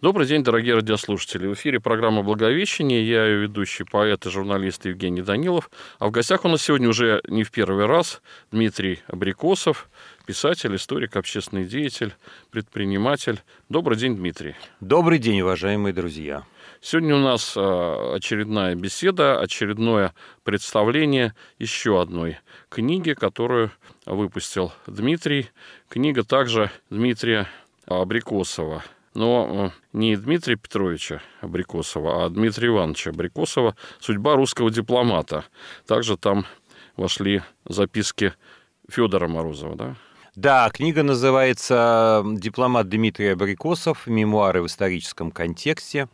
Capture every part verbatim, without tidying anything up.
Добрый день, дорогие радиослушатели. В эфире программа «Благовещение». Я ее ведущий поэт и журналист Евгений Данилов. А в гостях у нас сегодня уже не в первый раз Дмитрий Абрикосов, писатель, историк, общественный деятель, предприниматель. Добрый день, Дмитрий. Добрый день, уважаемые друзья. Сегодня у нас очередная беседа, очередное представление еще одной книги, которую выпустил Дмитрий. Книга также Дмитрия Абрикосова. Но не Дмитрия Петровича Абрикосова, а Дмитрия Ивановича Абрикосова «Судьба русского дипломата». Также там вошли записки Федора Морозова, да? Да, книга называется «Дипломат Дмитрий Абрикосов. Мемуары в историческом контексте».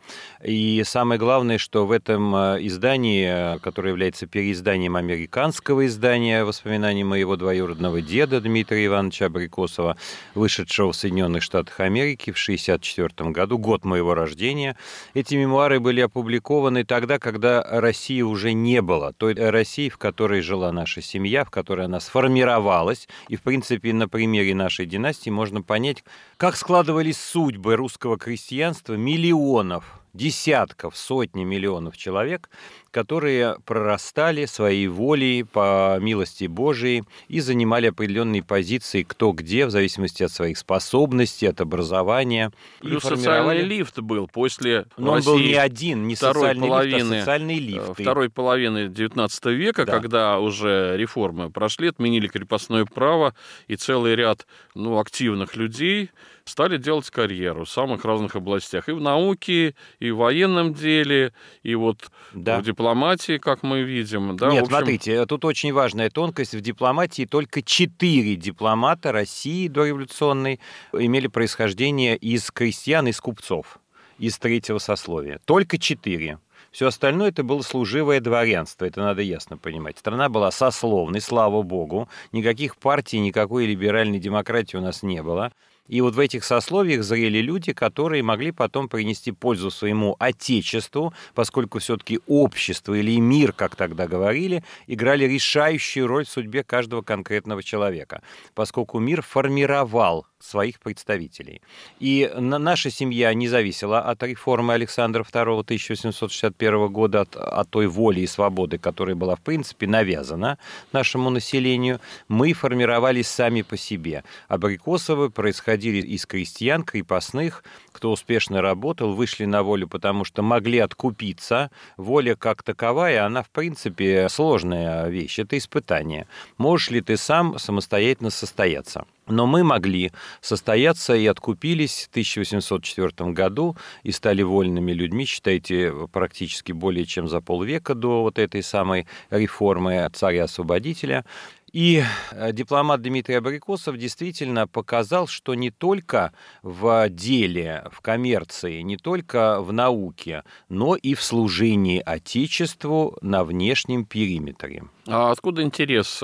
И самое главное, что в этом издании, которое является переизданием американского издания «Воспоминания моего двоюродного деда» Дмитрия Ивановича Абрикосова, вышедшего в Соединенных Штатах Америки в шестьдесят четвёртом году, год моего рождения, эти мемуары были опубликованы тогда, когда России уже не было. Той России, в которой жила наша семья, в которой она сформировалась, и, в принципе, на примере нашей династии можно понять, как складывались судьбы русского крестьянства миллионов, десятков, сотни миллионов человек, которые прорастали своей волей по милости Божией и занимали определенные позиции кто где, в зависимости от своих способностей, от образования. Плюс формировали... социальный лифт был после Но России он был не один, не социальный половины, лифт, а социальный лифт. Второй половины девятнадцатого века, да. Когда уже реформы прошли, отменили крепостное право, и целый ряд ну, активных людей стали делать карьеру в самых разных областях. И в науке, и в военном деле, и вот да. в дипломатии, как мы видим. Да, Нет, в общем... смотрите, тут очень важная тонкость. В дипломатии только четыре дипломата России дореволюционной имели происхождение из крестьян, из купцов, из третьего сословия. Только четыре. Все остальное это было служивое дворянство, это надо ясно понимать. Страна была сословной, слава богу, никаких партий, никакой либеральной демократии у нас не было. И вот в этих сословиях зрели люди, которые могли потом принести пользу своему отечеству, поскольку все-таки общество или мир, как тогда говорили, играли решающую роль в судьбе каждого конкретного человека, поскольку мир формировал своих представителей. И наша семья не зависела от реформы Александра второго тысяча восемьсот шестьдесят первого года, от, от той воли и свободы, которая была, в принципе, навязана нашему населению. Мы формировались сами по себе. Абрикосовы происходили из крестьян, крепостных, кто успешно работал, вышли на волю, потому что могли откупиться. Воля как таковая, она, в принципе, сложная вещь, это испытание. Можешь ли ты сам самостоятельно состояться? Но мы могли состояться и откупились в тысяча восемьсот четвёртом году и стали вольными людьми, считайте, практически более чем за полвека до вот этой самой реформы царя-освободителя. И дипломат Дмитрий Абрикосов действительно показал, что не только в деле, в коммерции, не только в науке, но и в служении Отечеству на внешнем периметре. А откуда интерес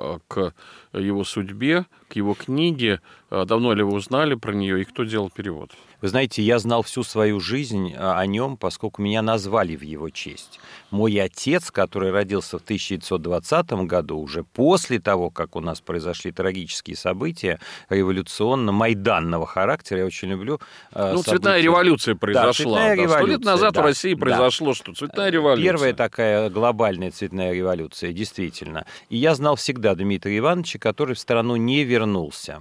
к его судьбе, к его книге? Давно ли вы узнали про нее и кто делал перевод? Вы знаете, я знал всю свою жизнь о нем, поскольку меня назвали в его честь. Мой отец, который родился в тысяча девятьсот двадцатом году, уже после того, как у нас произошли трагические события революционно-майданного характера, я очень люблю Ну, события. Цветная революция произошла. Да, цветная да. революция. Сто лет назад да, в России произошло да. что? Цветная революция. Первая такая глобальная цветная революция, действительно. И я знал всегда Дмитрия Ивановича, который в страну не вернулся.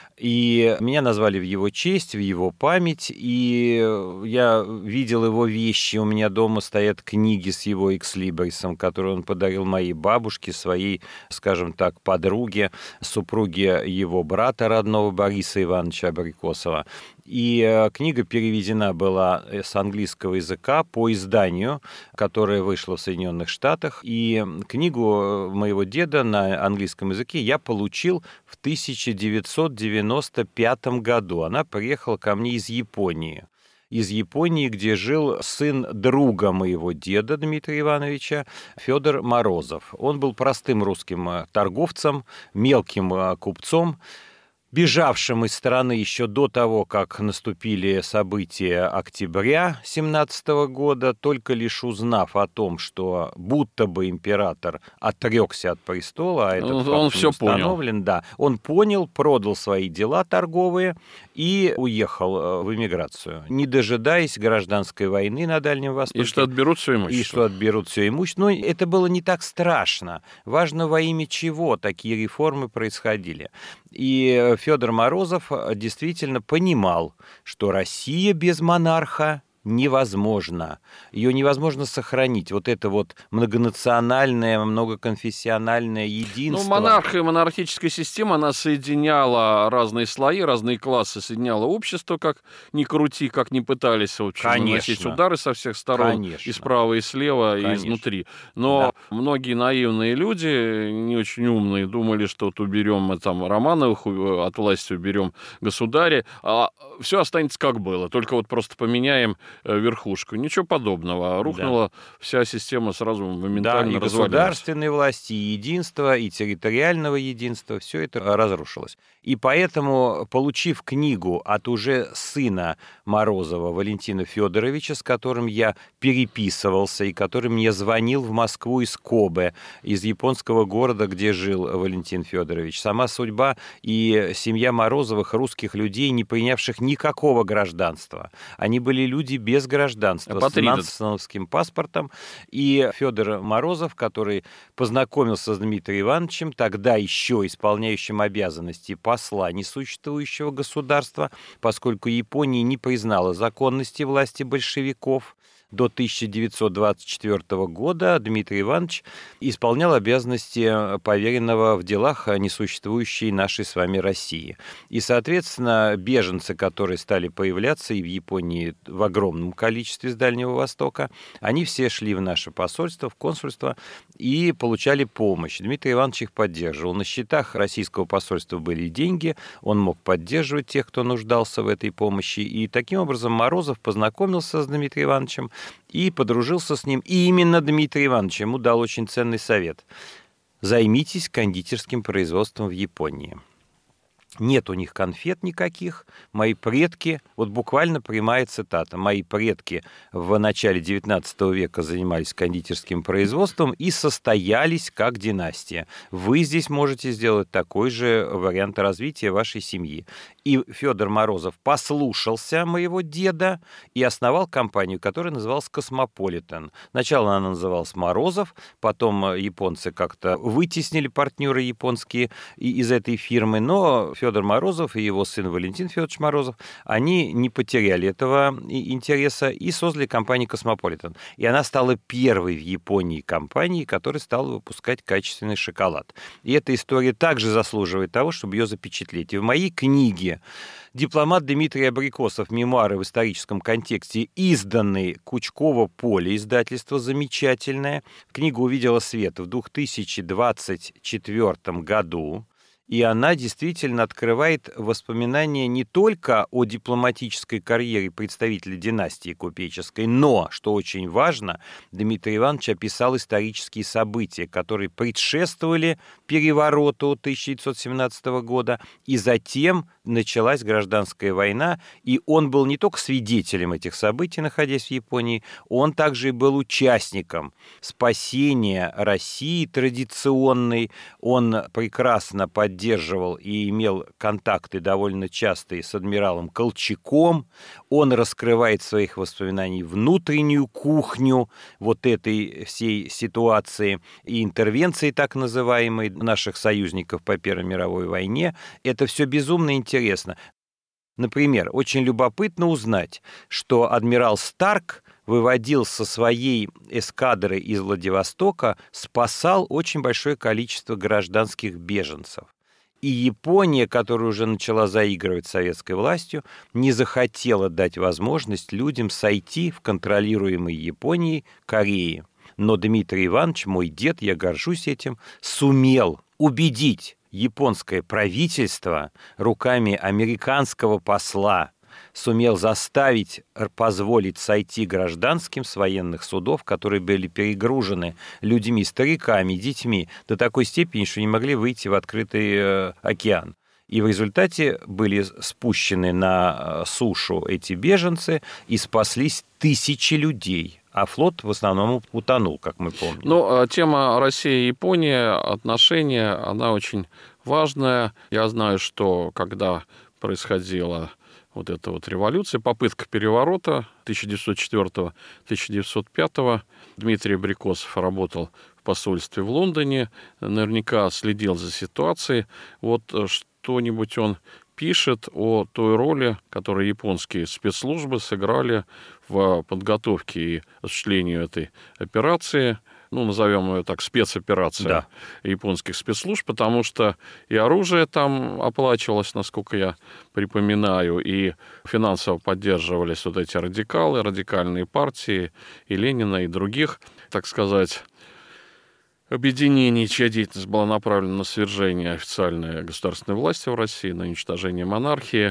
И меня назвали в его честь, в его память, и я видел его вещи. У меня дома стоят книги с его экслибрисом, которые он подарил моей бабушке, своей, скажем так, подруге, супруге его брата родного Бориса Ивановича Абрикосова. И книга переведена была с английского языка по изданию, которое вышло в Соединенных Штатах. И книгу моего деда на английском языке я получил в тысяча девятьсот девяносто пятом году. Она приехала ко мне из Японии. Из Японии, где жил сын друга моего деда Дмитрия Ивановича, Федор Морозов. Он был простым русским торговцем, мелким купцом. бежавшим из страны еще до того, как наступили события октября семнадцатого года, только лишь узнав о том, что будто бы император отрекся от престола, а этот Он, факт он не все установлен, понял. да, он понял, продал свои дела торговые и уехал в эмиграцию, не дожидаясь гражданской войны на Дальнем Востоке. И что отберут все имущество. И что отберут все имущество. Но это было не так страшно. Важно, во имя чего такие реформы происходили. И Федор Морозов действительно понимал, что Россия без монарха невозможно. Ее невозможно сохранить. Вот это вот многонациональное, многоконфессиональное единство. Ну, монархия, монархическая система, она соединяла разные слои, разные классы, соединяла общество, как ни крути, как ни пытались в общем, наносить удары со всех сторон, Конечно. И справа, и слева, Конечно. И изнутри. Но да. многие наивные люди, не очень умные, думали, что вот уберем мы там Романовых, от власти уберем государя, а все останется как было, только вот просто поменяем верхушку. Ничего подобного. Рухнула да. вся система сразу моментально да, и развалилась. Государственной власти, и единства, и территориального единства, все это разрушилось. И поэтому, получив книгу от уже сына Морозова, Валентина Федоровича, с которым я переписывался, и который мне звонил в Москву из Кобе, из японского города, где жил Валентин Федорович, сама судьба и семья Морозовых, русских людей, не принявших никакого гражданства. Они были люди без гражданства, Апатриды. С нансеновским паспортом. И Федор Морозов, который познакомился с Дмитрием Ивановичем, тогда еще исполняющим обязанности посла несуществующего государства, поскольку Япония не признала законности власти большевиков. До тысяча девятьсот двадцать четвёртого года Дмитрий Иванович исполнял обязанности поверенного в делах несуществующей нашей с вами России. И, соответственно, беженцы, которые стали появляться и в Японии в огромном количестве с Дальнего Востока, они все шли в наше посольство, в консульство и получали помощь. Дмитрий Иванович их поддерживал. На счетах российского посольства были деньги, он мог поддерживать тех, кто нуждался в этой помощи. И таким образом Морозов познакомился с Дмитрием Ивановичем и подружился с ним. И именно Дмитрий Иванович ему дал очень ценный совет. Займитесь кондитерским производством в Японии. Нет у них конфет никаких. Мои предки, вот буквально прямая цитата, мои предки в начале девятнадцатого века занимались кондитерским производством и состоялись как династия. Вы здесь можете сделать такой же вариант развития вашей семьи. И Федор Морозов послушался моего деда и основал компанию, которая называлась «Космополитен». Сначала она называлась «Морозов», потом японцы как-то вытеснили партнеры японские из этой фирмы, но Федор Морозов и его сын Валентин Федорович Морозов, они не потеряли этого интереса и создали компанию «Космополитен». И она стала первой в Японии компанией, которая стала выпускать качественный шоколад. И эта история также заслуживает того, чтобы ее запечатлеть. И в моей книге дипломат Дмитрий Абрикосов «Мемуары в историческом контексте», изданный Кучково поле, издательство замечательное. Книга увидела свет в две тысячи двадцать четвёртом году. И она действительно открывает воспоминания не только о дипломатической карьере представителя династии купеческой, но, что очень важно, Дмитрий Иванович описал исторические события, которые предшествовали перевороту тысяча девятьсот семнадцатого года, и затем началась гражданская война, и он был не только свидетелем этих событий, находясь в Японии, он также и был участником спасения России традиционной, он прекрасно поддерживал поддерживал и имел контакты довольно частые с адмиралом Колчаком. Он раскрывает в своих воспоминаниях внутреннюю кухню вот этой всей ситуации и интервенции так называемой наших союзников по Первой мировой войне. Это все безумно интересно. Например, очень любопытно узнать, что адмирал Старк выводил со своей эскадры из Владивостока, спасал очень большое количество гражданских беженцев. И Япония, которая уже начала заигрывать с советской властью, не захотела дать возможность людям сойти в контролируемой Японией Кореи. Но Дмитрий Иванович, мой дед, я горжусь этим, сумел убедить японское правительство руками американского посла, сумел заставить позволить сойти гражданским с военных судов, которые были перегружены людьми, стариками, детьми, до такой степени, что не могли выйти в открытый э, океан. И в результате были спущены на сушу эти беженцы, и спаслись тысячи людей. А флот в основном утонул, как мы помним. Ну, тема Россия и Япония, отношения, она очень важная. Я знаю, что когда происходила вот эта вот революция, попытка переворота тысяча девятьсот четвёртого — тысяча девятьсот пятого, Дмитрий Абрикосов работал в посольстве в Лондоне, наверняка следил за ситуацией. Вот что-нибудь он пишет о той роли, которую японские спецслужбы сыграли в подготовке и осуществлении этой операции. Ну, назовем ее так, спецоперация да. японских спецслужб, потому что и оружие там оплачивалось, насколько я припоминаю, и финансово поддерживались вот эти радикалы, радикальные партии, и Ленина, и других, так сказать, объединений, чья деятельность была направлена на свержение официальной государственной власти в России, на уничтожение монархии.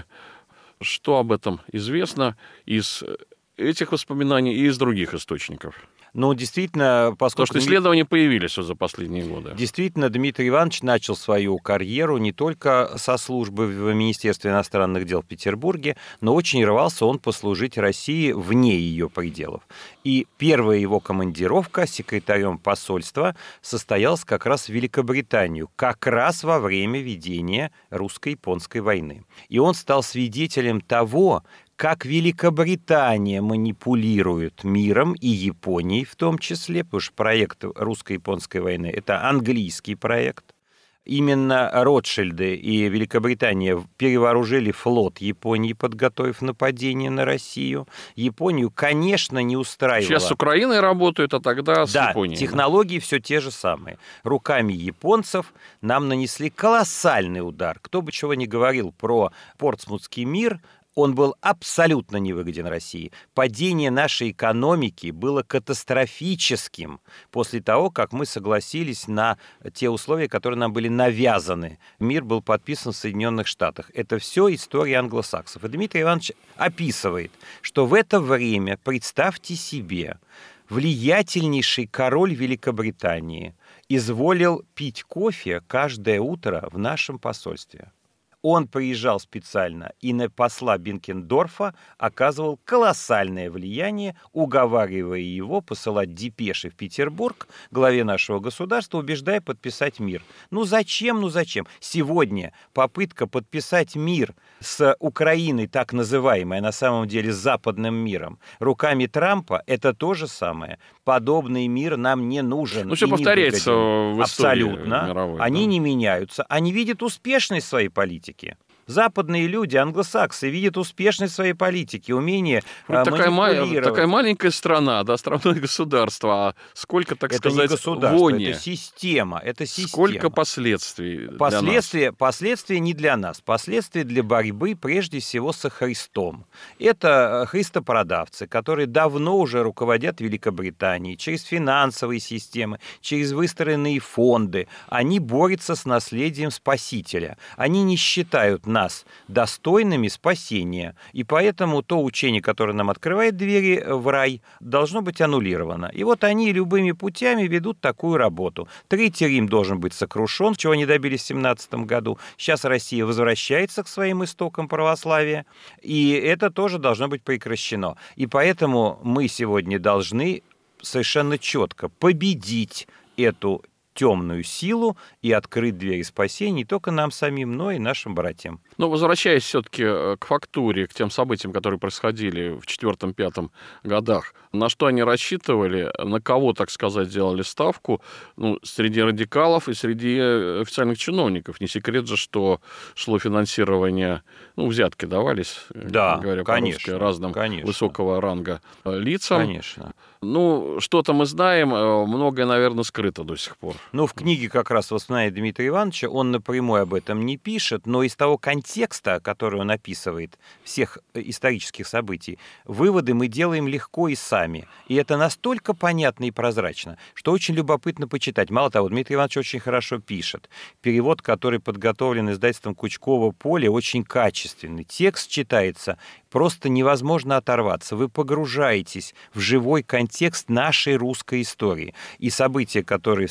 Что об этом известно из этих воспоминаний и из других источников? Ну, действительно, поскольку... Потому что исследования появились за последние годы. Действительно, Дмитрий Иванович начал свою карьеру не только со службы в Министерстве иностранных дел в Петербурге, но очень рвался он послужить России вне ее пределов. И первая его командировка секретарем посольства состоялась как раз в Великобританию, как раз во время ведения русско-японской войны. И он стал свидетелем того, как Великобритания манипулирует миром и Японией в том числе, потому что проект русско-японской войны – это английский проект. Именно Ротшильды и Великобритания перевооружили флот Японии, подготовив нападение на Россию. Японию, конечно, не устраивало. Сейчас с Украиной работают, а тогда с да, Японией. Технологии все те же самые. Руками японцев нам нанесли колоссальный удар. Кто бы чего ни говорил про Портсмутский мир, он был абсолютно невыгоден России. Падение нашей экономики было катастрофическим после того, как мы согласились на те условия, которые нам были навязаны. Мир был подписан в Соединенных Штатах. Это все история англосаксов. И Дмитрий Иванович описывает, что в это время, представьте себе, влиятельнейший король Великобритании изволил пить кофе каждое утро в нашем посольстве. Он приезжал специально и на посла Бенкендорфа оказывал колоссальное влияние, уговаривая его посылать депеши в Петербург, главе нашего государства, убеждая подписать мир. Ну зачем, ну зачем? Сегодня попытка подписать мир с Украиной, так называемой, на самом деле с западным миром, руками Трампа, это то же самое. Подобный мир нам не нужен. Ну, все повторяется в истории абсолютно. мировой. Они да. не меняются. Они видят успешность своей политики. Западные люди, англосаксы, видят успешность своей политики, умение ну, такая, манипулировать. такая маленькая страна, да, страна и государство, а сколько, так это сказать, не государство, вони. это система, это система. Сколько последствий Последствия, для нас? Последствия не для нас, последствия для борьбы прежде всего со Христом. Это христопродавцы, которые давно уже руководят Великобританией через финансовые системы, через выстроенные фонды. Они борются с наследием Спасителя. Они не считают нас достойными спасения. И поэтому то учение, которое нам открывает двери в рай, должно быть аннулировано. И вот они любыми путями ведут такую работу. Третий Рим должен быть сокрушен, чего они добились в семнадцатом году. Сейчас Россия возвращается к своим истокам православия, и это тоже должно быть прекращено. И поэтому мы сегодня должны совершенно четко победить эту темную силу и открыть двери спасения не только нам самим, но и нашим братьям. Но возвращаясь все-таки к фактуре, к тем событиям, которые происходили в четвёртом-пятом годах, на что они рассчитывали, на кого, так сказать, делали ставку, ну, среди радикалов и среди официальных чиновников. Не секрет же, что шло финансирование, ну, взятки давались, да, говоря конечно, по-русски, разным конечно. высокого ранга лицам. Конечно. Ну, что-то мы знаем, многое, наверное, скрыто до сих пор. Ну, в книге как раз «Воспоминания Дмитрия Ивановича» он напрямую об этом не пишет, но из того контекста, который он описывает, всех исторических событий, выводы мы делаем легко и сами. И это настолько понятно и прозрачно, что очень любопытно почитать. Мало того, Дмитрий Иванович очень хорошо пишет. Перевод, который подготовлен издательством Кучкова «Поле», очень качественный. Текст читается просто невозможно оторваться. Вы погружаетесь в живой контекст нашей русской истории. И события, которые в связи с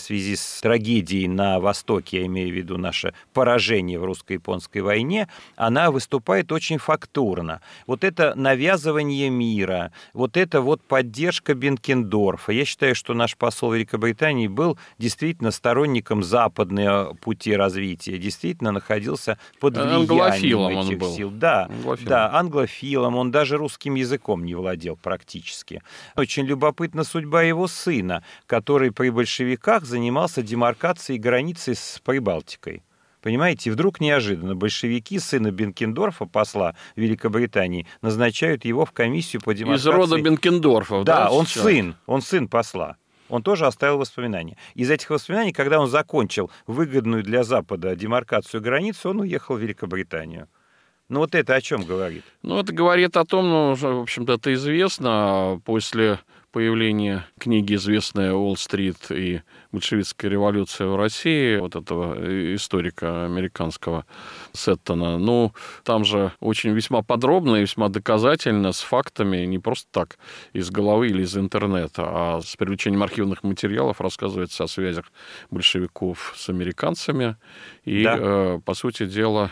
с трагедией на Востоке, я имею в виду наше поражение в русско-японской войне, она выступает очень фактурно. Вот это навязывание мира, вот это вот поддержка Бенкендорфа. Я считаю, что наш посол Великобритании был действительно сторонником западного пути развития, действительно находился под влиянием этих был. сил. Да, англофилом. да, англофилом, он даже русским языком не владел практически. Очень любопытна судьба его сына, который при большевиках занимался демаркацией границы с Прибалтикой. Понимаете, и вдруг неожиданно большевики сына Бенкендорфа, посла Великобритании, назначают его в комиссию по демаркации. Из рода Бенкендорфов, да? Да, он сын, он сын посла. Он тоже оставил воспоминания. Из этих воспоминаний, когда он закончил выгодную для Запада демаркацию границы, он уехал в Великобританию. Ну вот это о чем говорит? Ну, это говорит о том, ну, в общем-то, это известно. После появления книги, известной «Уолл-стрит» и «Большевистская революция в России», вот этого историка американского Сеттона, ну, там же очень весьма подробно и весьма доказательно, с фактами, не просто так из головы или из интернета, а с привлечением архивных материалов рассказывается о связях большевиков с американцами. И, да. э, по сути дела,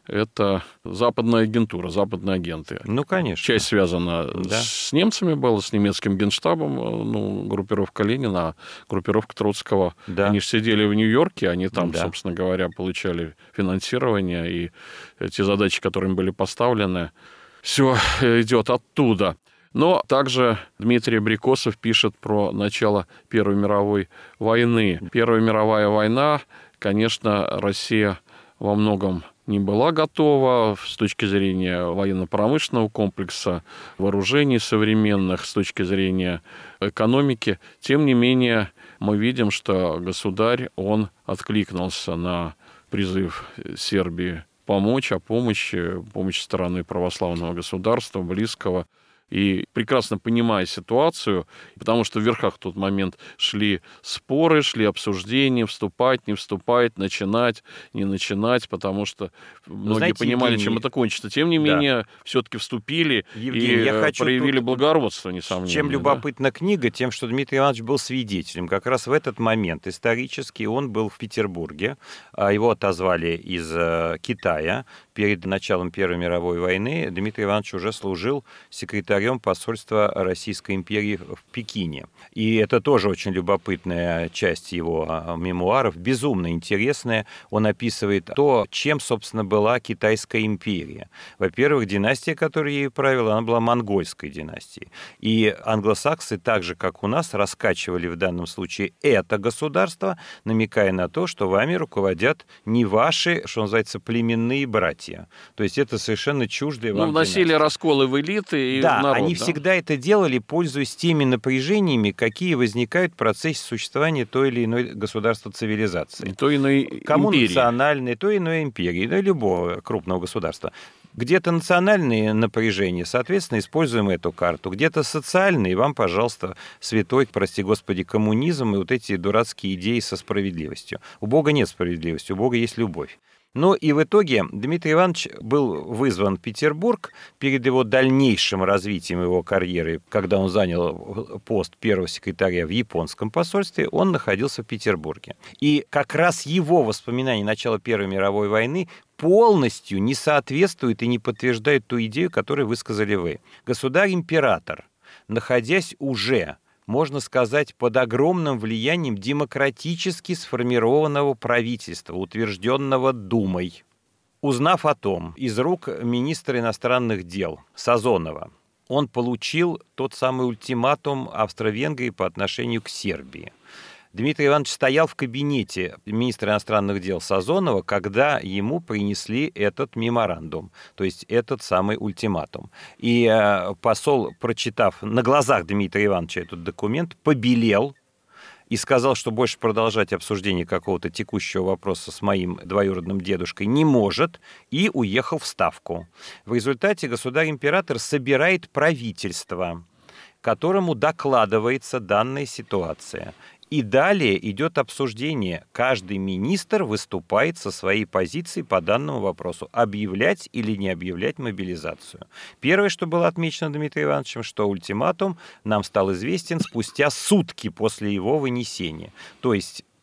это западная агентура, западные агенты. Ну, конечно. Часть связана да. с немцами была, с немецким генштабом, ну, группировка Ленина, а группировка Троцкого. Да. Они же сидели в Нью-Йорке, они там, да. собственно говоря, получали финансирование, и те задачи, которые им были поставлены, все идет оттуда. Но также Дмитрий Абрикосов пишет про начало Первой мировой войны. Первая мировая война, конечно, Россия во многом не была готова с точки зрения военно-промышленного комплекса, вооружений современных, с точки зрения экономики. Тем не менее, мы видим, что государь, он откликнулся на призыв Сербии помочь, о помощи, помощь стороны православного государства, близкого. И прекрасно понимая ситуацию, потому что в верхах в тот момент шли споры, шли обсуждения, вступать, не вступать, начинать, не начинать, потому что многие Знаете, понимали, Евгений, чем это кончится. Тем не да. менее, все-таки вступили Евгений, и я хочу проявили тут... благородство, несомненно. Чем любопытна да? книга, тем, что Дмитрий Иванович был свидетелем. Как раз в этот момент исторически он был в Петербурге, его отозвали из Китая. Перед началом Первой мировой войны Дмитрий Иванович уже служил секретарем посольства Российской империи в Пекине. И это тоже очень любопытная часть его мемуаров, безумно интересная. Он описывает то, чем, собственно, была Китайская империя. Во-первых, династия, которая ею правила, она была монгольской династией. И англосаксы, так же, как у нас, раскачивали в данном случае это государство, намекая на то, что вами руководят не ваши, что называется, племенные братья. То есть это совершенно чуждые вам Ну, вносили династии. расколы в элиты и да, в народ. Они да? всегда это делали, пользуясь теми напряжениями, какие возникают в процессе существования той или иной государства-цивилизации. И той иной Кому империи. национальной, той иной империи, да, любого крупного государства. Где-то национальные напряжения, соответственно, используем эту карту. Где-то социальные, вам, пожалуйста, святой, прости господи, коммунизм и вот эти дурацкие идеи со справедливостью. У Бога нет справедливости, у Бога есть любовь. Ну и в итоге Дмитрий Иванович был вызван в Петербург перед его дальнейшим развитием его карьеры, когда он занял пост первого секретаря в японском посольстве, он находился в Петербурге. И как раз его воспоминания начала Первой мировой войны полностью не соответствуют и не подтверждают ту идею, которую высказали вы. Государь-император, находясь уже, можно сказать, под огромным влиянием демократически сформированного правительства, утвержденного Думой. Узнав о том из рук министра иностранных дел Сазонова, он получил тот самый ультиматум Австро-Венгрии по отношению к Сербии. Дмитрий Иванович стоял в кабинете министра иностранных дел Сазонова, когда ему принесли этот меморандум, то есть этот самый ультиматум. И э, посол, прочитав на глазах Дмитрия Ивановича этот документ, побелел и сказал, что больше продолжать обсуждение какого-то текущего вопроса с моим двоюродным дедушкой не может, и уехал в Ставку. В результате государь-император собирает правительство, которому докладывается данная ситуация. И далее идет обсуждение. Каждый министр выступает со своей позиции по данному вопросу. Объявлять или не объявлять мобилизацию. Первое, что было отмечено Дмитрием Ивановичем, что ультиматум нам стал известен спустя сутки после его вынесения. То есть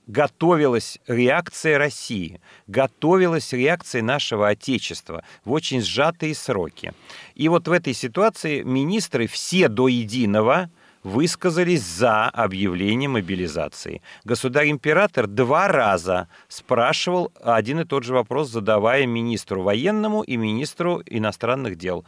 готовилась реакция России, готовилась реакция нашего Отечества в очень сжатые сроки. И вот в этой ситуации министры все до единого высказались за объявление мобилизации. Государь-император два раза спрашивал один и тот же вопрос, задавая министру военному и министру иностранных дел.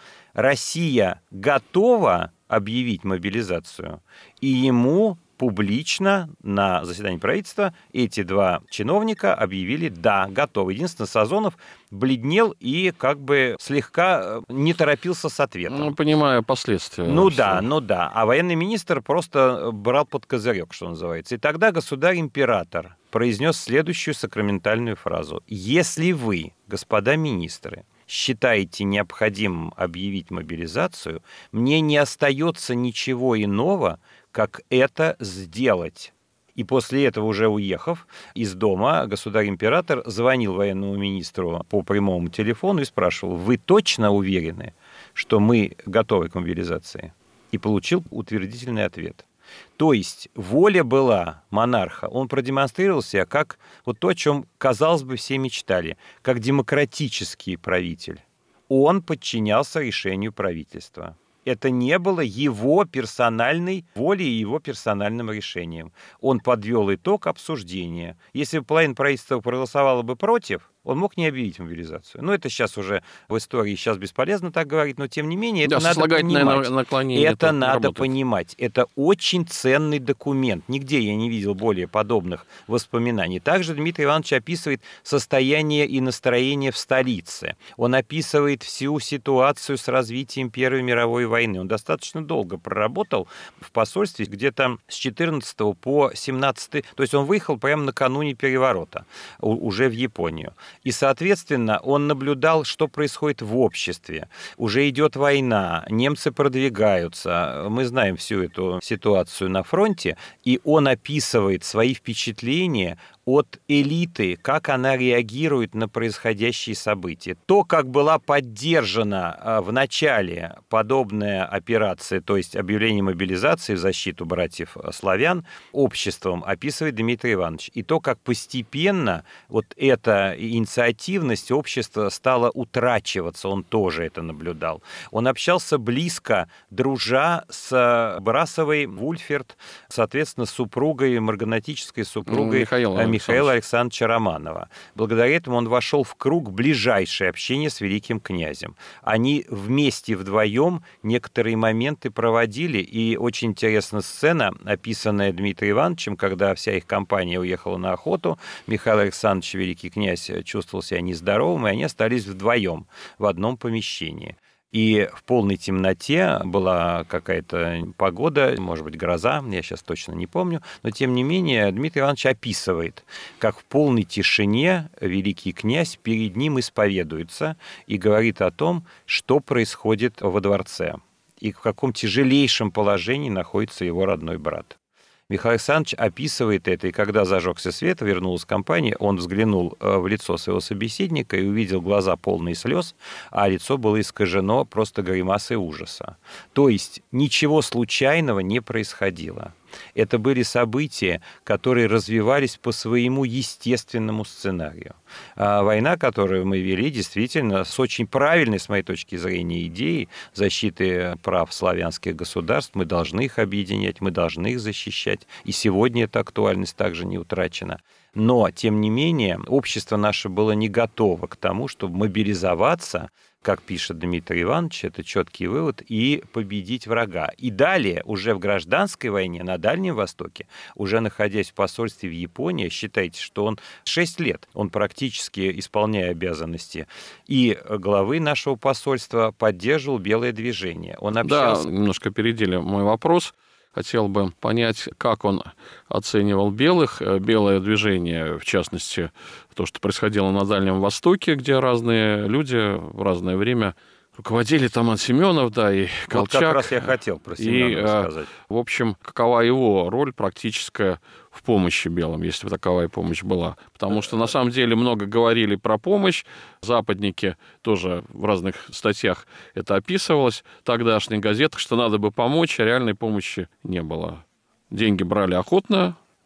Россия готова объявить мобилизацию? И ему публично на заседании правительства эти два чиновника объявили «да, готовы». Единственное, Сазонов бледнел и как бы слегка не торопился с ответом. Ну, понимая последствия. Ну да, ну да. А военный министр просто брал под козырек, что называется. И тогда государь-император произнес следующую сакраментальную фразу. «Если вы, господа министры, считаете необходимым объявить мобилизацию, мне не остается ничего иного, как это сделать». И после этого, уже уехав из дома, государь-император звонил военному министру по прямому телефону и спрашивал: «Вы точно уверены, что мы готовы к мобилизации?» И получил утвердительный ответ. То есть воля была монарха. Он продемонстрировал себя как вот то, о чем, казалось бы, все мечтали, как демократический правитель. Он подчинялся решению правительства. Это не было его персональной волей и его персональным решением. Он подвел итог обсуждения. Если бы половина правительства проголосовала бы против, он мог не объявить мобилизацию. Ну, это сейчас уже в истории сейчас бесполезно так говорить, но тем не менее это да, надо понимать. Это надо работает. понимать. Это очень ценный документ. Нигде я не видел более подобных воспоминаний. Также Дмитрий Иванович описывает состояние и настроение в столице. Он описывает всю ситуацию с развитием Первой мировой войны. Он достаточно долго проработал в посольстве, где-то с четырнадцатого по семнадцатый. То есть он выехал прямо накануне переворота, уже в Японию. И, соответственно, он наблюдал, что происходит в обществе. Уже идет война, немцы продвигаются. Мы знаем всю эту ситуацию на фронте. И он описывает свои впечатления от элиты, как она реагирует на происходящие события. То, как была поддержана в начале подобная операция, то есть объявление мобилизации в защиту братьев-славян, обществом, описывает Дмитрий Иванович. И то, как постепенно вот эта инициативность общества стала утрачиваться, он тоже это наблюдал. Он общался близко, дружа с Брасовой, Вульферт, соответственно, супругой, марганатической супругой Михаила Михаила Александровича Романова. Благодаря этому он вошел в круг ближайшее общение с великим князем. Они вместе, вдвоем некоторые моменты проводили, и очень интересна сцена, описанная Дмитрием Ивановичем, когда вся их компания уехала на охоту, Михаил Александрович, великий князь, чувствовал себя нездоровым, и они остались вдвоем в одном помещении. И в полной темноте была какая-то погода, может быть, гроза, я сейчас точно не помню, но тем не менее Дмитрий Иванович описывает, как в полной тишине великий князь перед ним исповедуется и говорит о том, что происходит во дворце и в каком тяжелейшем положении находится его родной брат. Михаил Александрович описывает это, и когда зажегся свет, вернулась компания, он взглянул в лицо своего собеседника и увидел глаза полные слез, а лицо было искажено просто гримасой ужаса. То есть ничего случайного не происходило. Это были события, которые развивались по своему естественному сценарию. А война, которую мы вели, действительно, с очень правильной, с моей точки зрения, идеей защиты прав славянских государств, мы должны их объединять, мы должны их защищать. И сегодня эта актуальность также не утрачена. Но, тем не менее, общество наше было не готово к тому, чтобы мобилизоваться, как пишет Дмитрий Иванович, это четкий вывод, и победить врага. И далее, уже в гражданской войне на Дальнем Востоке, уже находясь в посольстве в Японии, считайте, что он шесть лет, он практически, исполняя обязанности и главы нашего посольства, поддерживал белое движение. Он общался... Да, немножко опередили мой вопрос. Хотел бы понять, как он оценивал белых, белое движение, в частности, то, что происходило на Дальнем Востоке, где разные люди в разное время руководили, там от Семенов, да, и Колчак. Вот как раз я хотел про Семенова сказать. В общем, какова его роль практическая в помощи белым, если бы таковая помощь была. Потому что, на самом деле, много говорили про помощь. Западники тоже в разных статьях это описывалось, в тогдашних газетах, что надо бы помочь, а реальной помощи не было. Деньги брали охотно,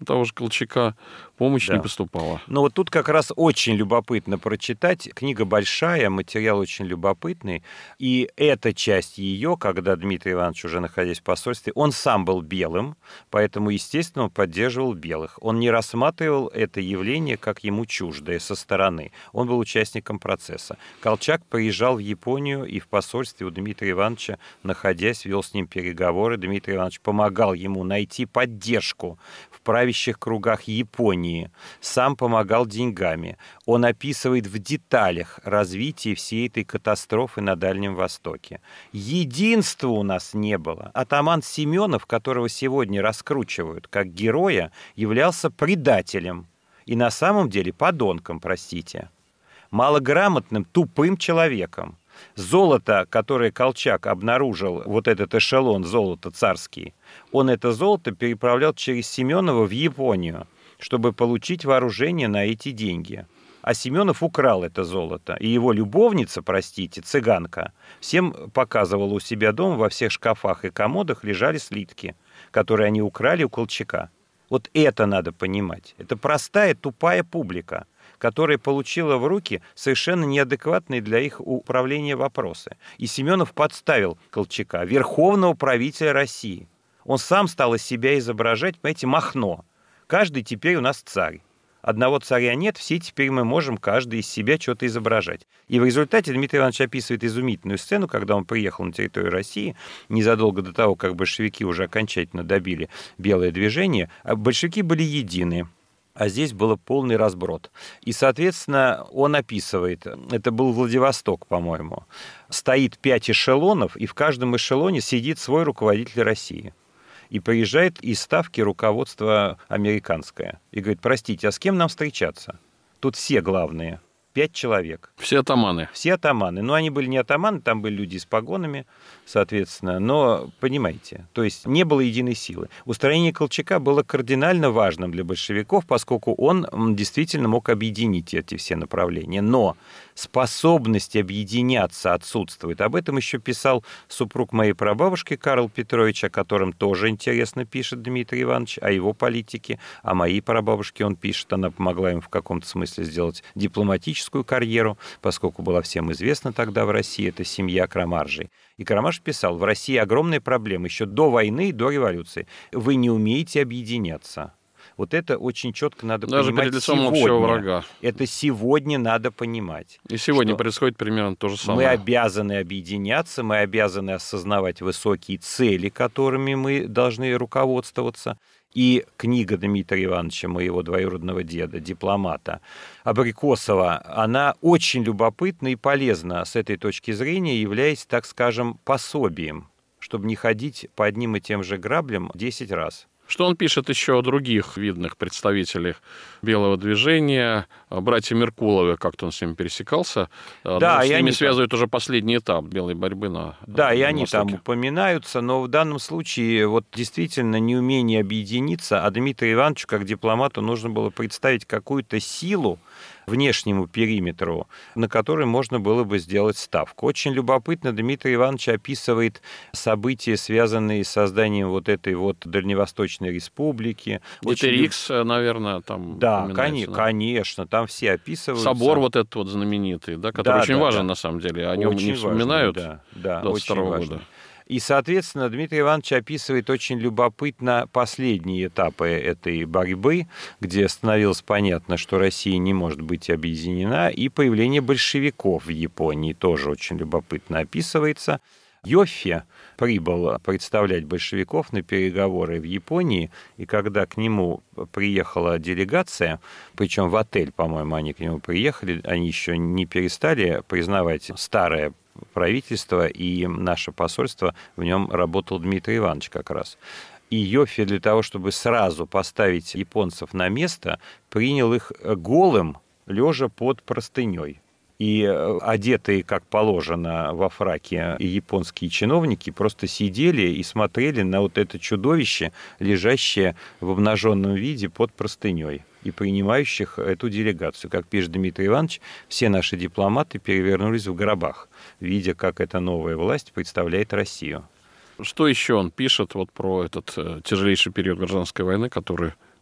того же Колчака помощь Да. не поступала. Но вот тут как раз очень любопытно прочитать. Книга большая, материал очень любопытный. И эта часть ее, когда Дмитрий Иванович, уже находясь в посольстве, он сам был белым, поэтому, естественно, он поддерживал белых. Он не рассматривал это явление как ему чуждое со стороны. Он был участником процесса. Колчак приезжал в Японию и в посольстве у Дмитрия Ивановича, находясь, вел с ним переговоры. Дмитрий Иванович помогал ему найти поддержку в правящих кругах Японии, сам помогал деньгами. Он описывает в деталях развитие всей этой катастрофы на Дальнем Востоке. Единства у нас не было. Атаман Семенов, которого сегодня раскручивают как героя, являлся предателем. И на самом деле подонком, простите. Малограмотным, тупым человеком. Золото, которое Колчак обнаружил, вот этот эшелон золота царский, он это золото переправлял через Семенова в Японию, чтобы получить вооружение на эти деньги. А Семенов украл это золото. И его любовница, простите, цыганка, всем показывала у себя дома, во всех шкафах и комодах лежали слитки, которые они украли у Колчака. Вот это надо понимать. Это простая, тупая публика, которая получила в руки совершенно неадекватные для их управления вопросы. И Семенов подставил Колчака, верховного правителя России. Он сам стал из себя изображать, понимаете, Махно. Каждый теперь у нас царь. Одного царя нет, все теперь мы можем каждый из себя что-то изображать. И в результате Дмитрий Иванович описывает изумительную сцену, когда он приехал на территорию России, незадолго до того, как большевики уже окончательно добили белое движение, а большевики были едины. А здесь был полный разброд. И, соответственно, он описывает, это был Владивосток, по-моему, стоит пять эшелонов, и в каждом эшелоне сидит свой руководитель России. И приезжает из Ставки руководство американское. И говорит, простите, а с кем нам встречаться? Тут все главные. Пять человек. Все атаманы. Все атаманы. Но они были не атаманы, там были люди с погонами, соответственно. Но, понимаете, то есть не было единой силы. Устранение Колчака было кардинально важным для большевиков, поскольку он действительно мог объединить эти все направления. Но способность объединяться отсутствует. Об этом еще писал супруг моей прабабушки Карл Петрович, о котором тоже интересно пишет Дмитрий Иванович, о его политике. О моей прабабушке он пишет. Она помогла им в каком-то смысле сделать дипломатическую карьеру, поскольку была всем известна тогда в России эта семья Крамаржей. И Крамарж писал, в России огромная проблема еще до войны, до революции. Вы не умеете объединяться. Вот это очень четко надо Даже понимать перед лицом сегодня. общего врага. Это сегодня надо понимать. И сегодня что происходит примерно то же самое. Мы обязаны объединяться, мы обязаны осознавать высокие цели, которыми мы должны руководствоваться. И книга Дмитрия Ивановича, моего двоюродного деда, дипломата, Абрикосова, она очень любопытна и полезна с этой точки зрения, являясь, так скажем, пособием, чтобы не ходить по одним и тем же граблям десять раз. Что он пишет еще о других видных представителях белого движения? Братья Меркуловы, как-то он с ними пересекался. Да, с и ними они связывает там уже последний этап белой борьбы на Да, и на они Востоке. там упоминаются, но в данном случае вот действительно неумение объединиться, а Дмитрию Ивановичу, как дипломату, нужно было представить какую-то силу внешнему периметру, на который можно было бы сделать ставку. Очень любопытно Дмитрий Иванович описывает события, связанные с созданием вот этой вот Дальневосточной республики. Дитерикс, люб... наверное, там Да, кон- да, конечно, там все описываются. Собор вот этот вот знаменитый, да, который да, очень да, важен, да. на самом деле. О нем очень не вспоминают важно, да, да, двадцать второго года. И, соответственно, Дмитрий Иванович описывает очень любопытно последние этапы этой борьбы, где становилось понятно, что Россия не может быть объединена, и появление большевиков в Японии тоже очень любопытно описывается. Йоффе прибыл представлять большевиков на переговоры в Японии, и когда к нему приехала делегация, причем в отель, по-моему, они к нему приехали, они еще не перестали признавать старое правительство, и наше посольство, в нем работал Дмитрий Иванович как раз. И Йоффе для того, чтобы сразу поставить японцев на место, принял их голым, лежа под простыней. И одетые, как положено, во фраке японские чиновники просто сидели и смотрели на вот это чудовище, лежащее в обнаженном виде под простыней, и принимающих эту делегацию. Как пишет Дмитрий Иванович, все наши дипломаты перевернулись в гробах, видя, как эта новая власть представляет Россию. Что еще он пишет вот про этот тяжелейший период гражданской войны, который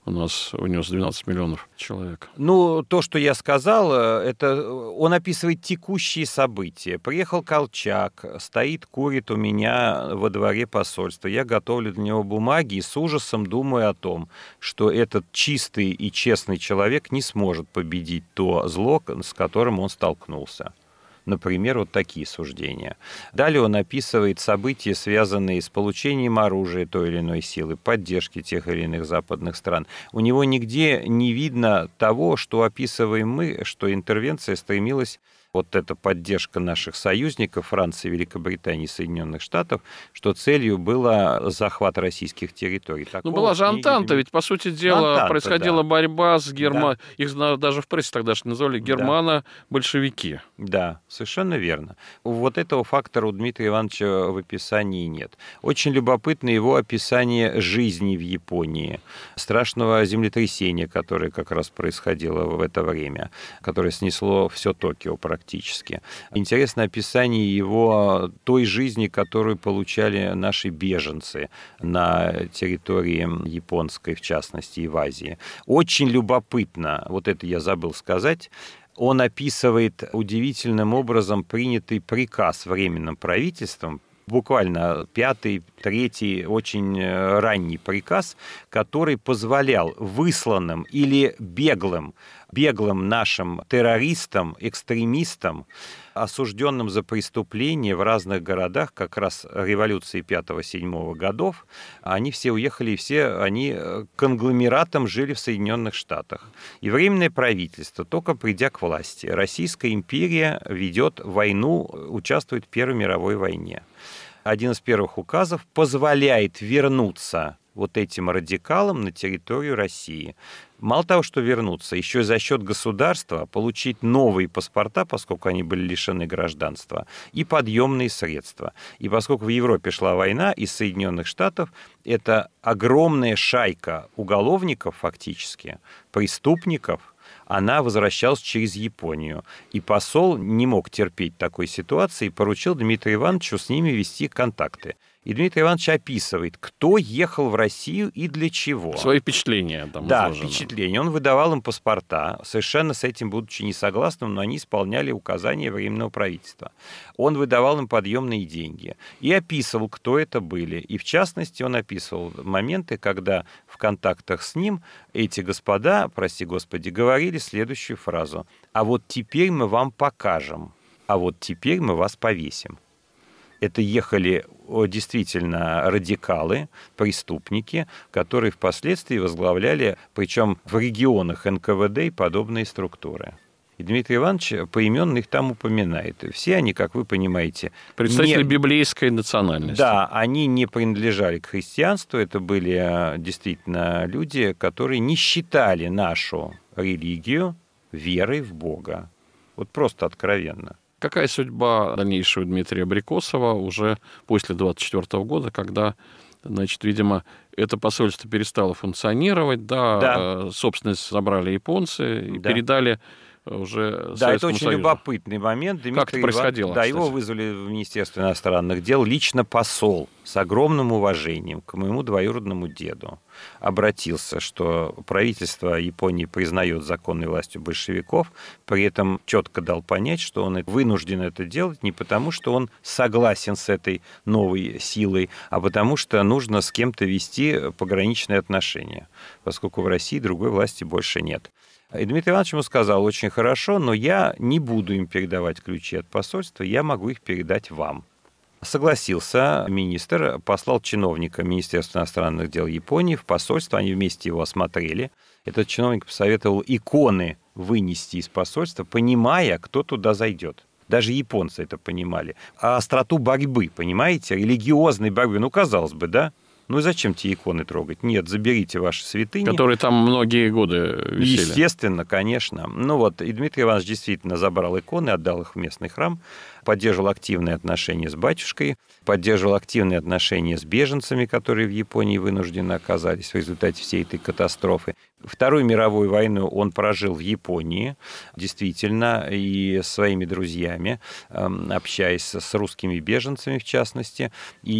у нас унес двенадцать миллионов человек. Ну, то, что я сказал, это он описывает текущие события. Приехал Колчак, стоит, курит у меня во дворе посольства. Я готовлю для него бумаги и с ужасом думаю о том, что этот чистый и честный человек не сможет победить то зло, с которым он столкнулся. Например, вот такие суждения. Далее он описывает события, связанные с получением оружия той или иной силы, поддержки тех или иных западных стран. У него нигде не видно того, что описываем мы, что интервенция стремилась, вот эта поддержка наших союзников, Франции, Великобритании, Соединенных Штатов, что целью был захват российских территорий. Такого ну, была же Антанта, ведь, по сути дела, Антанта, происходила да. борьба с герман... Да. Их даже в прессе тогда же называли германо-большевики. Да, совершенно верно. Вот этого фактора у Дмитрия Ивановича в описании нет. Очень любопытно его описание жизни в Японии, страшного землетрясения, которое как раз происходило в это время, которое снесло все Токио практически. Практически. Интересно описание его той жизни, которую получали наши беженцы на территории японской, в частности, и в Азии. Очень любопытно, вот это я забыл сказать, он описывает удивительным образом принятый приказ Временным правительством, буквально пятый, третий, очень ранний приказ, который позволял высланным или беглым, беглым нашим террористам, экстремистам, осужденным за преступления в разных городах, как раз революции пятого-седьмого годов, они все уехали, и все они конгломератом жили в Соединенных Штатах. И Временное правительство, только придя к власти, Российская империя ведет войну, участвует в Первой мировой войне. Один из первых указов позволяет вернуться вот этим радикалам на территорию России. Мало того, что вернуться, еще и за счет государства получить новые паспорта, поскольку они были лишены гражданства, и подъемные средства. И поскольку в Европе шла война, из Соединенных Штатов это огромная шайка уголовников фактически, преступников, она возвращалась через Японию. И посол не мог терпеть такой ситуации и поручил Дмитрию Ивановичу с ними вести контакты. И Дмитрий Иванович описывает, кто ехал в Россию и для чего. Свои впечатления там Да, изложены. впечатления. Он выдавал им паспорта, совершенно с этим будучи не согласным, но они исполняли указания Временного правительства. Он выдавал им подъемные деньги и описывал, кто это были. И в частности, он описывал моменты, когда в контактах с ним эти господа, прости господи, говорили следующую фразу. «А вот теперь мы вам покажем, а вот теперь мы вас повесим». Это ехали действительно радикалы, преступники, которые впоследствии возглавляли, причем в регионах эн ка вэ дэ и подобные структуры. И Дмитрий Иванович поименно их там упоминает. И все они, как вы понимаете... Представители не... библейской национальности. Да, они не принадлежали к христианству, это были действительно люди, которые не считали нашу религию верой в Бога. Вот просто откровенно. Какая судьба дальнейшего Дмитрия Абрикосова уже после двадцать четвёртого года, когда, значит, видимо, это посольство перестало функционировать, да, да. собственность забрали японцы и да. передали уже Да, это очень Союзу. любопытный момент. Дмитрий как это происходило? Иван... Да, кстати? его вызвали в Министерство иностранных дел лично посол с огромным уважением к моему двоюродному деду. Обратился, что правительство Японии признает законной властью большевиков, при этом четко дал понять, что он вынужден это делать не потому, что он согласен с этой новой силой, а потому что нужно с кем-то вести пограничные отношения, поскольку в России другой власти больше нет. И Дмитрий Иванович ему сказал: очень хорошо, но я не буду им передавать ключи от посольства, я могу их передать вам. Согласился министр, послал чиновника Министерства иностранных дел Японии в посольство, они вместе его осмотрели. Этот чиновник посоветовал иконы вынести из посольства, понимая, кто туда зайдет. Даже японцы это понимали. А остроту борьбы, понимаете, религиозной борьбы, ну, казалось бы, да? Ну и зачем те иконы трогать? Нет, заберите ваши святыни. Которые там многие годы висели. Естественно, конечно. Ну вот, и Дмитрий Иванович действительно забрал иконы, отдал их в местный храм. поддерживал активные отношения с батюшкой, поддерживал активные отношения с беженцами, которые в Японии вынуждены оказались в результате всей этой катастрофы. Вторую мировую войну он прожил в Японии, действительно, и с своими друзьями, общаясь с русскими беженцами, в частности,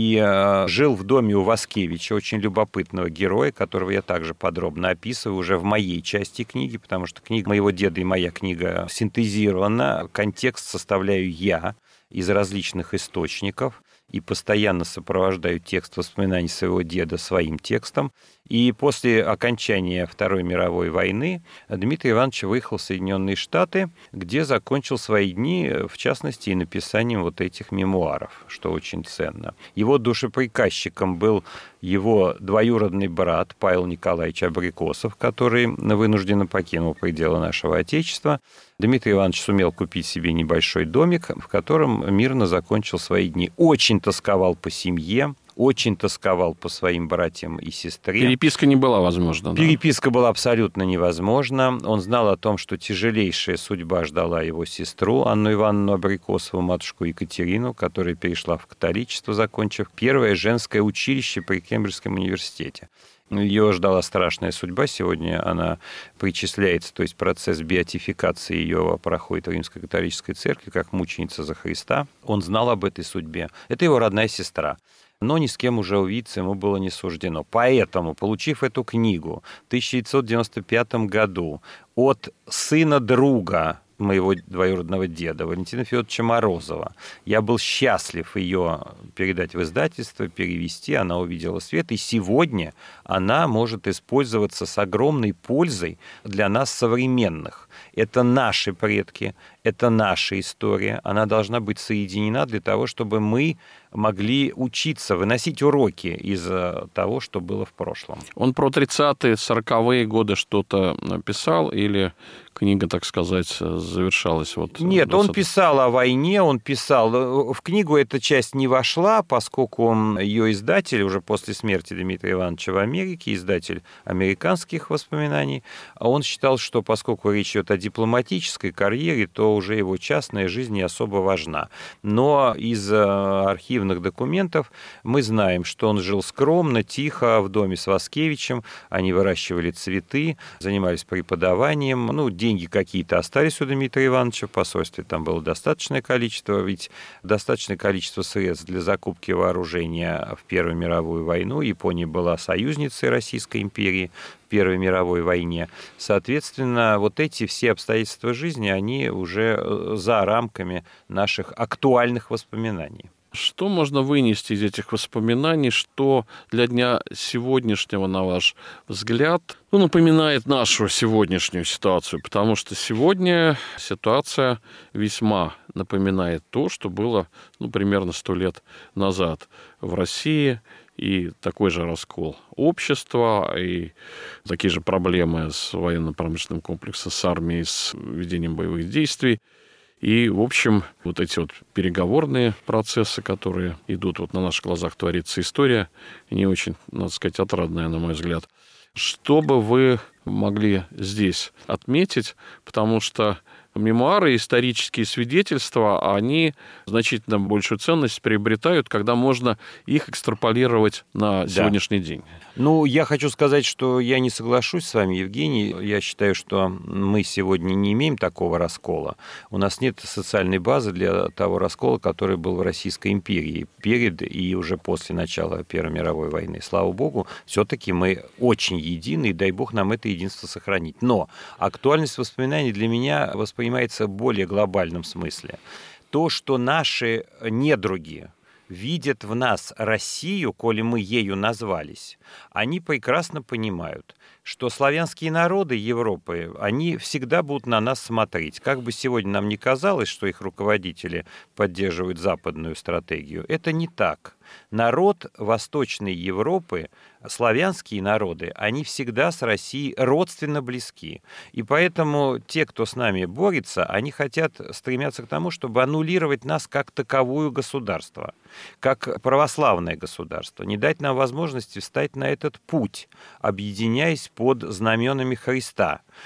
и жил в доме у Васкевича, очень любопытного героя, которого я также подробно описываю уже в моей части книги, потому что книга моего деда и моя книга синтезирована, контекст составляю я из различных источников, и постоянно сопровождаю текст воспоминаний своего деда своим текстом. И после окончания Второй мировой войны Дмитрий Иванович выехал в Соединенные Штаты, где закончил свои дни, в частности, и написанием вот этих мемуаров, что очень ценно. Его душеприказчиком был его двоюродный брат Павел Николаевич Абрикосов, который вынужденно покинул пределы нашего Отечества. Дмитрий Иванович сумел купить себе небольшой домик, в котором мирно закончил свои дни. Очень тосковал по семье, очень тосковал по своим братьям и сестре. Переписка не была возможна. Переписка да. была абсолютно невозможна. Он знал о том, что тяжелейшая судьба ждала его сестру Анну Ивановну Абрикосову, матушку Екатерину, которая перешла в католичество, закончив первое женское училище при Кембриджском университете. Ее ждала страшная судьба. Сегодня она причисляется, то есть процесс беатификации ее проходит в Римской католической церкви как мученица за Христа. Он знал об этой судьбе. Это его родная сестра. Но ни с кем уже увидеться ему было не суждено. Поэтому, получив эту книгу в тысяча девятьсот девяносто пятом году от сына друга моего двоюродного деда, Валентина Федоровича Морозова, я был счастлив ее передать в издательство, перевести, она увидела свет, и сегодня она может использоваться с огромной пользой для нас современных. Это наши предки, это наша история, она должна быть соединена для того, чтобы мы могли учиться, выносить уроки из того, что было в прошлом. Он про тридцатые, сороковые годы что-то писал или книга, так сказать, завершалась? Вот Нет, двадцатых? Он писал о войне, он писал... В книгу эта часть не вошла, поскольку ее издатель уже после смерти Дмитрия Ивановича в Америке, издатель американских воспоминаний, он считал, что поскольку речь идет о дипломатической карьере, то уже его частная жизнь не особо важна. Но из архивных документов мы знаем, что он жил скромно, тихо, в доме с Васкевичем, они выращивали цветы, занимались преподаванием, ну, деньги какие-то остались у Дмитрия Ивановича, в посольстве там было достаточное количество, ведь достаточное количество средств для закупки вооружения в Первую мировую войну. Япония была союзницей Российской империи в Первой мировой войне. Соответственно, вот эти все обстоятельства жизни, они уже за рамками наших актуальных воспоминаний. Что можно вынести из этих воспоминаний, что для дня сегодняшнего, на ваш взгляд, ну, напоминает нашу сегодняшнюю ситуацию? Потому что сегодня ситуация весьма напоминает то, что было, ну, примерно сто лет назад в России, и такой же раскол общества, и такие же проблемы с военно-промышленным комплексом, с армией, с ведением боевых действий. И, в общем, вот эти вот переговорные процессы, которые идут, вот на наших глазах творится история, не очень, надо сказать, отрадная, на мой взгляд. Что бы вы могли здесь отметить, потому что мемуары, исторические свидетельства, они значительно большую ценность приобретают, когда можно их экстраполировать на сегодняшний да. день. Ну, я хочу сказать, что я не соглашусь с вами, Евгений. Я считаю, что мы сегодня не имеем такого раскола. У нас нет социальной базы для того раскола, который был в Российской империи перед и уже после начала Первой мировой войны. Слава богу, все-таки мы очень едины, и дай бог нам это единство сохранить. Но актуальность воспоминаний для меня воспринимается в более глобальном смысле. То, что наши недруги видят в нас Россию, коли мы ею назвались, они прекрасно понимают, что славянские народы Европы, они всегда будут на нас смотреть. Как бы сегодня нам ни казалось, что их руководители поддерживают западную стратегию, это не так. Народ Восточной Европы, славянские народы, они всегда с Россией родственно близки. И поэтому те, кто с нами борется, они хотят стремятся к тому, чтобы аннулировать нас как таковую государство, как православное государство, не дать нам возможности встать на этот путь, объединяясь под знаменами Христа.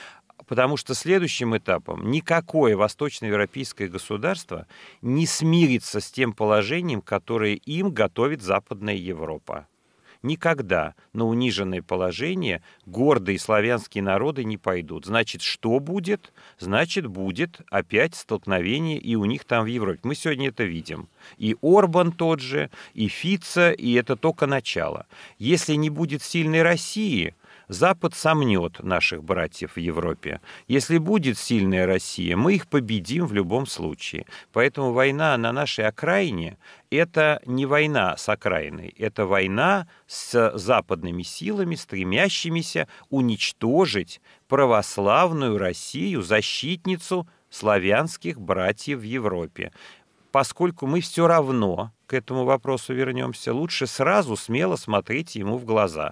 Потому что следующим этапом никакое восточноевропейское государство не смирится с тем положением, которое им готовит Западная Европа. Никогда на униженное положение гордые славянские народы не пойдут. Значит, что будет? Значит, будет опять столкновение и у них там в Европе. Мы сегодня это видим. И Орбан тот же, и Фица, и это только начало. Если не будет сильной России, Запад сомнет наших братьев в Европе. Если будет сильная Россия, мы их победим в любом случае. Поэтому война на нашей окраине – это не война с окраиной, это война с западными силами, стремящимися уничтожить православную Россию, защитницу славянских братьев в Европе. Поскольку мы все равно к этому вопросу вернемся, лучше сразу смело смотреть ему в глаза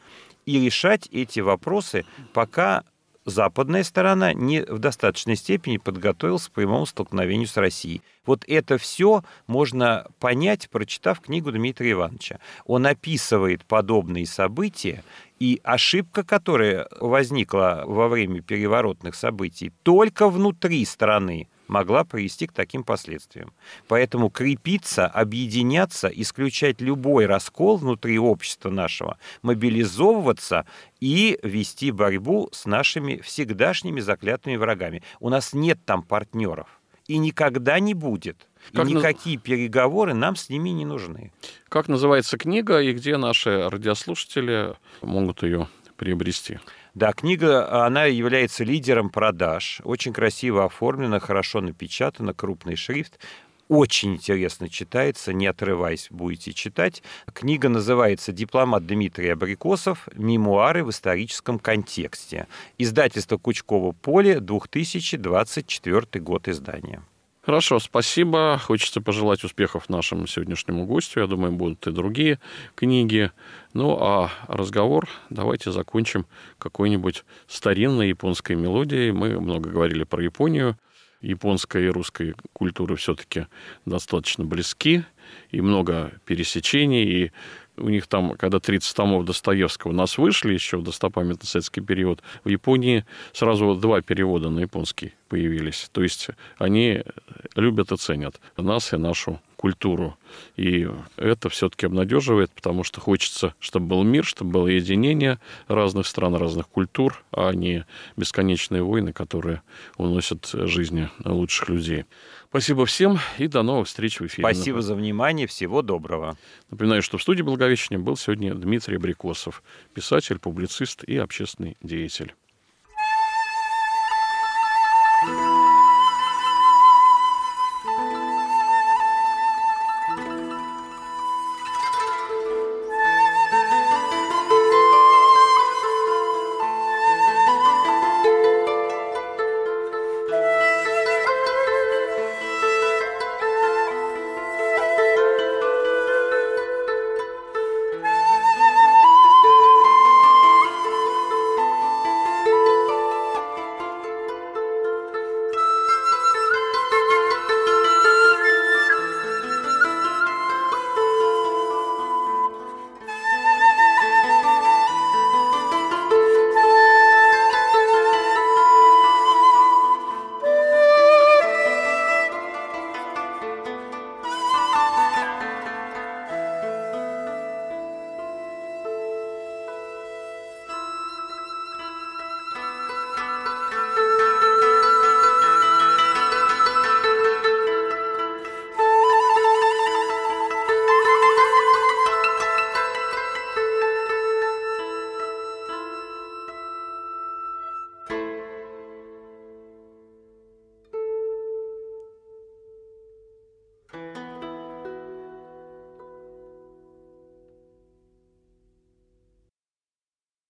и решать эти вопросы, пока западная сторона не в достаточной степени подготовилась к прямому столкновению с Россией. Вот это все можно понять, прочитав книгу Дмитрия Ивановича. Он описывает подобные события, и ошибка, которая возникла во время переворотных событий, только внутри страны могла привести к таким последствиям. Поэтому крепиться, объединяться, исключать любой раскол внутри общества нашего, мобилизовываться и вести борьбу с нашими всегдашними заклятыми врагами. У нас нет там партнеров. И никогда не будет. Как и никакие на... переговоры нам с ними не нужны. Как называется книга и где наши радиослушатели могут ее приобрести? Да, книга, она является лидером продаж. Очень красиво оформлена, хорошо напечатана, крупный шрифт. Очень интересно читается, не отрываясь, будете читать. Книга называется «Дипломат Дмитрий Абрикосов. Мемуары в историческом контексте». Издательство Кучково Поле, две тысячи двадцать четвёртый год издания. Хорошо, спасибо. Хочется пожелать успехов нашему сегодняшнему гостю. Я думаю, будут и другие книги. Ну, а разговор давайте закончим какой-нибудь старинной японской мелодией. Мы много говорили про Японию. Японская и русская культуры все-таки достаточно близки. И много пересечений. И у них там, когда тридцать томов Достоевского у нас вышли еще в достопамятный советский период, в Японии сразу два перевода на японский появились. То есть они любят и ценят нас и нашу культуру. И это все-таки обнадеживает, потому что хочется, чтобы был мир, чтобы было единение разных стран, разных культур, а не бесконечные войны, которые уносят жизни лучших людей. Спасибо всем и до новых встреч в эфире. Спасибо за внимание. Всего доброго. Напоминаю, что в студии Благовещения был сегодня Дмитрий Абрикосов, писатель, публицист и общественный деятель.